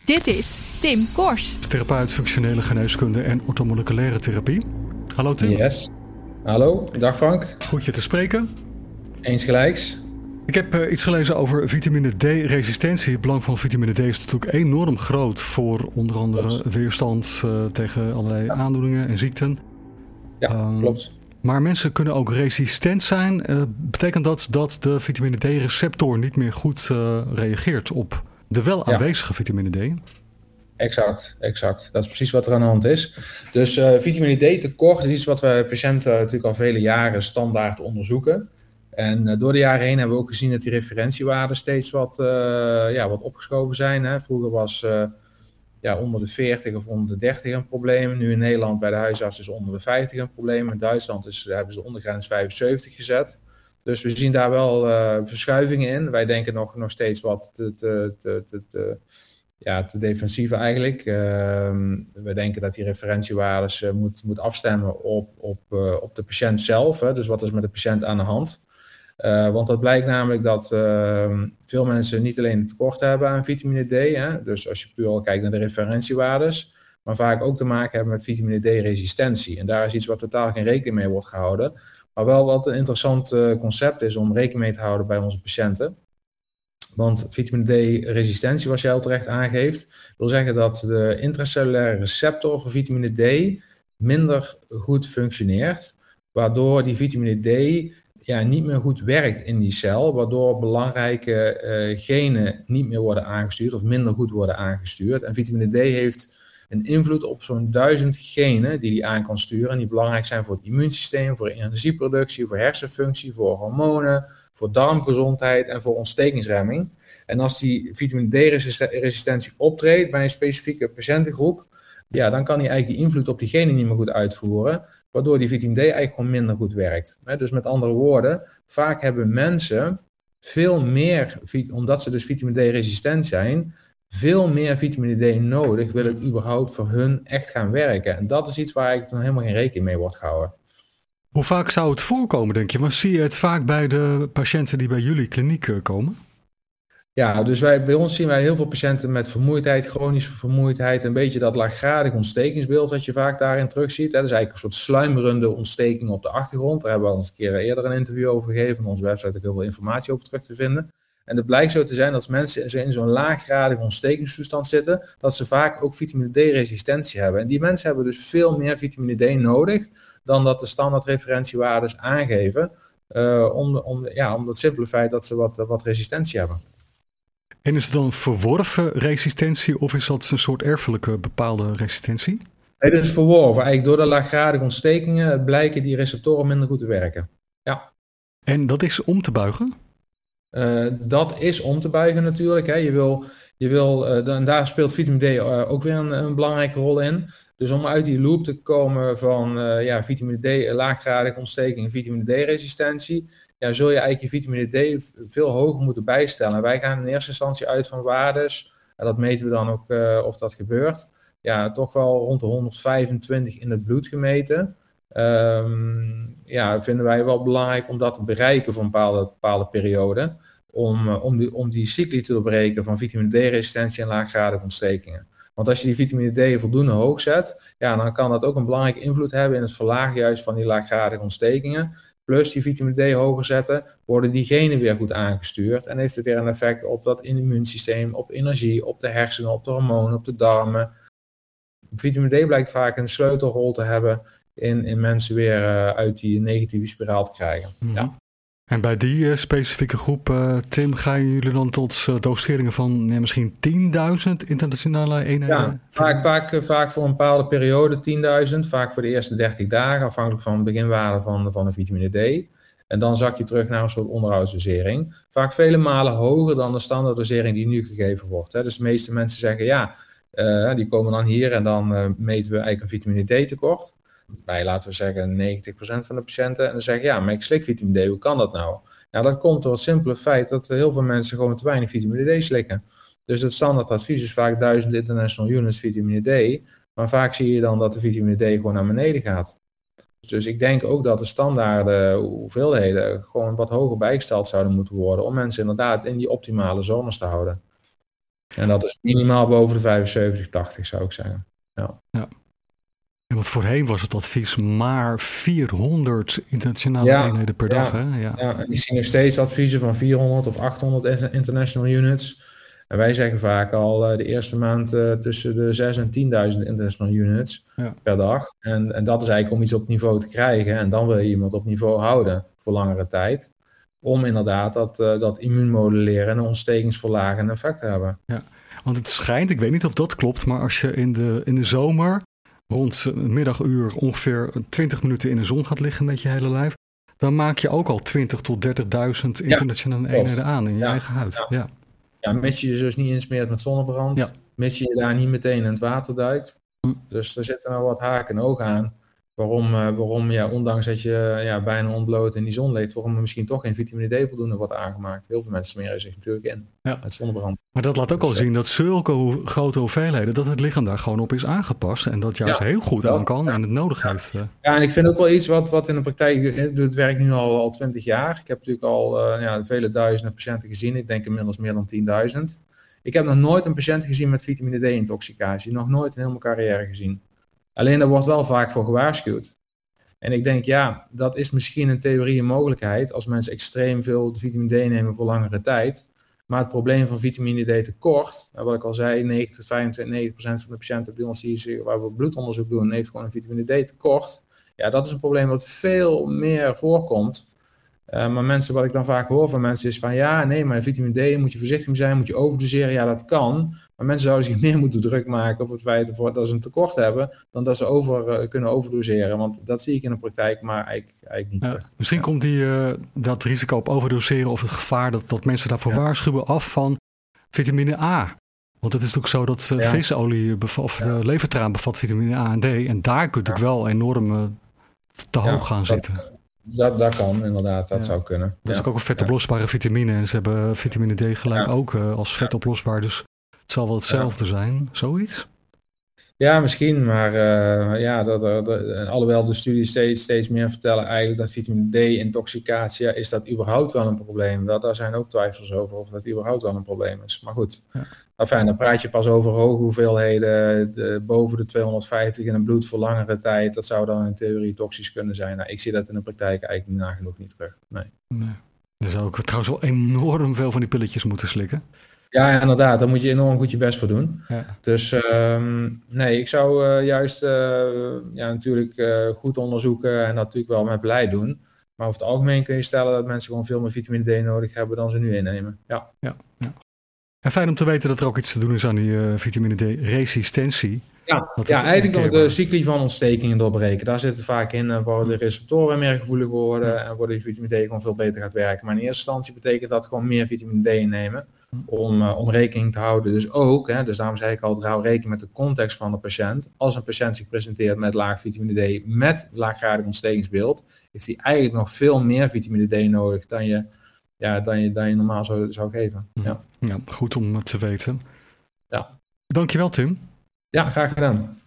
Dit is Tim Kors. Therapeut functionele geneeskunde en orthomoleculaire therapie. Hallo Tim. Yes. Hallo, dag Frank. Goed je te spreken. Eens gelijks. Ik heb iets gelezen over vitamine D-resistentie. Het belang van vitamine D is natuurlijk enorm groot voor onder andere weerstand tegen allerlei aandoeningen en ziekten. Ja, klopt. Maar mensen kunnen ook resistent zijn. Betekent dat dat de vitamine D-receptor niet meer goed reageert op de wel aanwezige vitamine D? Exact. Dat is precies wat er aan de hand is. Dus vitamine D tekort is iets wat we patiënten natuurlijk al vele jaren standaard onderzoeken. En door de jaren heen hebben we ook gezien dat die referentiewaarden steeds wat opgeschoven zijn. Hè. Vroeger was onder de 40 of onder de 30 een probleem. Nu in Nederland bij de huisarts is onder de 50 een probleem. In Duitsland hebben ze de ondergrens 75 gezet. Dus we zien daar wel verschuivingen in. Wij denken nog steeds wat te defensief eigenlijk. We denken dat die referentiewaardes moet afstemmen op de patiënt zelf. Hè. Dus wat is met de patiënt aan de hand? Want dat blijkt namelijk dat veel mensen niet alleen een tekort hebben aan vitamine D. Hè, dus als je puur al kijkt naar de referentiewaardes. Maar vaak ook te maken hebben met vitamine D-resistentie. En daar is iets wat totaal geen rekening mee wordt gehouden. Maar wel wat een interessant concept is om rekening mee te houden bij onze patiënten. Want vitamine D-resistentie, zoals jij al terecht aangeeft, wil zeggen dat de intracellulaire receptor voor vitamine D minder goed functioneert. Waardoor die vitamine D niet meer goed werkt in die cel, waardoor belangrijke genen niet meer worden aangestuurd of minder goed worden aangestuurd. En vitamine D heeft een invloed op zo'n 1000 genen die aan kan sturen en die belangrijk zijn voor het immuunsysteem, voor energieproductie, voor hersenfunctie, voor hormonen, voor darmgezondheid en voor ontstekingsremming. En als die vitamine D-resistentie optreedt bij een specifieke patiëntengroep, dan kan hij eigenlijk die invloed op die genen niet meer goed uitvoeren, waardoor die vitamine D eigenlijk gewoon minder goed werkt. Dus met andere woorden, vaak hebben mensen veel meer, omdat ze dus vitamine D-resistent zijn, veel meer vitamine D nodig, wil het überhaupt voor hun echt gaan werken. En dat is iets waar eigenlijk dan helemaal geen rekening mee wordt gehouden. Hoe vaak zou het voorkomen, denk je? Maar zie je het vaak bij de patiënten die bij jullie kliniek komen? Ja, dus bij ons zien wij heel veel patiënten met vermoeidheid, chronische vermoeidheid, een beetje dat laaggradig ontstekingsbeeld dat je vaak daarin terugziet. Dat is eigenlijk een soort sluimerende ontsteking op de achtergrond. Daar hebben we al eens een keer eerder een interview over gegeven. Op onze website ook heel veel informatie over terug te vinden. En het blijkt zo te zijn dat als mensen in zo'n laaggradige ontstekingstoestand zitten, dat ze vaak ook vitamine D-resistentie hebben. En die mensen hebben dus veel meer vitamine D nodig dan dat de standaard referentiewaardes aangeven, om het simpele feit dat ze wat resistentie hebben. En is het dan verworven resistentie of is dat een soort erfelijke bepaalde resistentie? Nee, dat is verworven. Eigenlijk door de laaggradige ontstekingen blijken die receptoren minder goed te werken. Ja. En dat is om te buigen? Dat is om te buigen natuurlijk. Hè. En daar speelt vitamine D ook weer een belangrijke rol in. Dus om uit die loop te komen van vitamine D, laaggradige ontsteking en vitamine D-resistentie, zul je eigenlijk je vitamine D veel hoger moeten bijstellen. En wij gaan in eerste instantie uit van waardes, en dat meten we dan ook of dat gebeurt. Ja, toch wel rond de 125 in het bloed gemeten. Vinden wij wel belangrijk om dat te bereiken voor een bepaalde periode. Om die cycli te doorbreken van vitamine D-resistentie en laaggradige ontstekingen. Want als je die vitamine D voldoende hoog zet, dan kan dat ook een belangrijke invloed hebben in het verlagen juist van die laaggradige ontstekingen. Plus die vitamine D hoger zetten, worden die genen weer goed aangestuurd. En heeft het weer een effect op dat immuunsysteem, op energie, op de hersenen, op de hormonen, op de darmen. Vitamine D blijkt vaak een sleutelrol te hebben in mensen weer uit die negatieve spiraal te krijgen. Mm-hmm. Ja. En bij die specifieke groep, Tim, gaan jullie dan tot doseringen van misschien 10.000 internationale eenheden? Ja, vaak voor een bepaalde periode 10.000. Vaak voor de eerste 30 dagen, afhankelijk van de beginwaarde van de vitamine D. En dan zak je terug naar een soort onderhoudsdosering. Vaak vele malen hoger dan de standaarddosering die nu gegeven wordt. Hè. Dus de meeste mensen zeggen die komen dan hier en dan meten we eigenlijk een vitamine D tekort. Bij, laten we zeggen, 90% van de patiënten. En dan zeggen maar ik slik vitamine D, hoe kan dat nou? Ja, dat komt door het simpele feit dat heel veel mensen gewoon te weinig vitamine D slikken. Dus het standaardadvies is vaak 1000 international units vitamine D. Maar vaak zie je dan dat de vitamine D gewoon naar beneden gaat. Dus ik denk ook dat de standaarde hoeveelheden gewoon wat hoger bijgesteld zouden moeten worden. Om mensen inderdaad in die optimale zones te houden. En dat is minimaal boven de 75, 80 zou ik zeggen. Ja. En want voorheen was het advies maar 400 internationale eenheden per dag. Hè? Ja, en ik zie nog steeds adviezen van 400 of 800 international units. En wij zeggen vaak al de eerste maand tussen de 6 en 10.000 international units per dag. En dat is eigenlijk om iets op niveau te krijgen. En dan wil je iemand op niveau houden voor langere tijd. Om inderdaad dat immuunmoduleren en ontstekingsverlagende effect te hebben. Ja, want het schijnt, ik weet niet of dat klopt, maar als je in de zomer rond middaguur ongeveer 20 minuten in de zon gaat liggen met je hele lijf, dan maak je ook al 20.000 tot 30.000 internationale eenheden aan in je eigen huid. Ja, mits je je dus niet insmeert met zonnebrand, mits je daar niet meteen in het water duikt. Dus er zitten nou wat haken en ogen aan. Waarom ondanks dat je bijna ontbloot in die zon ligt, waarom er misschien toch geen vitamine D voldoende wordt aangemaakt. Heel veel mensen smeren zich natuurlijk in met zonnebrand. Maar dat laat ook al zien dat zulke grote hoeveelheden, dat het lichaam daar gewoon op is aangepast. En dat juist heel goed aan kan en het nodig heeft. Ja, en ik vind ook wel iets wat in de praktijk, het werkt nu al 20 jaar. Ik heb natuurlijk al vele duizenden patiënten gezien. Ik denk inmiddels meer dan 10.000. Ik heb nog nooit een patiënt gezien met vitamine D-intoxicatie. Nog nooit in heel mijn carrière gezien. Alleen daar wordt wel vaak voor gewaarschuwd. En ik denk, dat is misschien in theorie een mogelijkheid als mensen extreem veel vitamine D nemen voor langere tijd. Maar het probleem van vitamine D tekort, wat ik al zei, 90 tot 95% van de patiënten bij ons waar we bloedonderzoek doen, heeft gewoon een vitamine D tekort. Ja, dat is een probleem wat veel meer voorkomt. Maar mensen, wat ik dan vaak hoor van mensen is van maar vitamine D moet je voorzichtig mee zijn, moet je overdoseren. Ja, dat kan. Maar mensen zouden zich meer moeten druk maken op het feit dat ze een tekort hebben, dan dat ze kunnen overdoseren. Want dat zie ik in de praktijk maar eigenlijk niet terug. Misschien komt dat risico op overdoseren of het gevaar dat mensen daarvoor waarschuwen af van vitamine A. Want het is natuurlijk zo dat visolie of levertraan bevat vitamine A en D. En daar kun je natuurlijk wel enorm te hoog gaan zitten. Dat kan inderdaad, dat zou kunnen. Dat is ook een vetoplosbare vitamine. En ze hebben vitamine D gelijk ook als vetoplosbaar. Dus het zal wel hetzelfde zijn, zoiets? Ja, misschien. Maar alhoewel de studies steeds meer vertellen eigenlijk dat vitamine D-intoxicatie, is dat überhaupt wel een probleem? Daar zijn ook twijfels over of dat überhaupt wel een probleem is. Maar goed, dan praat je pas over hoge hoeveelheden, boven de 250 in het bloed voor langere tijd. Dat zou dan in theorie toxisch kunnen zijn. Nou, ik zie dat in de praktijk eigenlijk nagenoeg niet terug. Nee. Er zou ook trouwens wel enorm veel van die pilletjes moeten slikken. Ja, inderdaad. Daar moet je enorm goed je best voor doen. Ja. Dus ik zou juist natuurlijk goed onderzoeken en dat natuurlijk wel met beleid doen. Maar over het algemeen kun je stellen dat mensen gewoon veel meer vitamine D nodig hebben dan ze nu innemen. Ja. En fijn om te weten dat er ook iets te doen is aan die vitamine D-resistentie. Eigenlijk door de cycli van ontstekingen doorbreken. Daar zit het vaak in, waar de receptoren meer gevoelig worden en waar de vitamine D gewoon veel beter gaat werken. Maar in eerste instantie betekent dat gewoon meer vitamine D innemen om rekening te houden. Dus ook, dus daarom zei ik altijd, hou rekening met de context van de patiënt. Als een patiënt zich presenteert met laag vitamine D met laaggradig ontstekingsbeeld, heeft hij eigenlijk nog veel meer vitamine D nodig dan je normaal zou geven. Ja, goed om te weten. Ja. Dankjewel, Tim. Ja, graag gedaan.